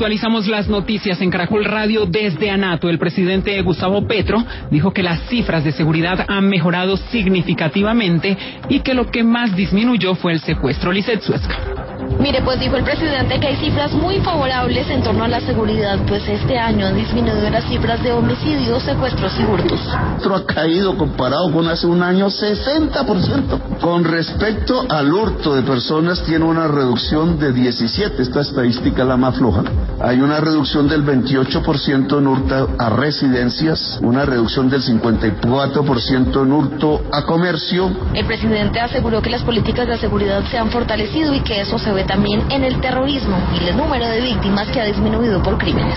Actualizamos las noticias en Caracol Radio desde Anato. El presidente Gustavo Petro dijo que las cifras de seguridad han mejorado significativamente y que lo que más disminuyó fue el secuestro. Lizeth Suezca. Mire, pues dijo el presidente que hay cifras muy favorables en torno a la seguridad, pues este año han disminuido las cifras de homicidios, secuestros y hurtos. Esto ha caído comparado con hace un año 60%. Con respecto al hurto de personas tiene una reducción de 17, esta estadística es la más floja. Hay una reducción del 28% en hurto a residencias, una reducción del 54% en hurto a comercio. El presidente aseguró que las políticas de seguridad se han fortalecido y que eso se ve también en el terrorismo y el número de víctimas que ha disminuido por crímenes.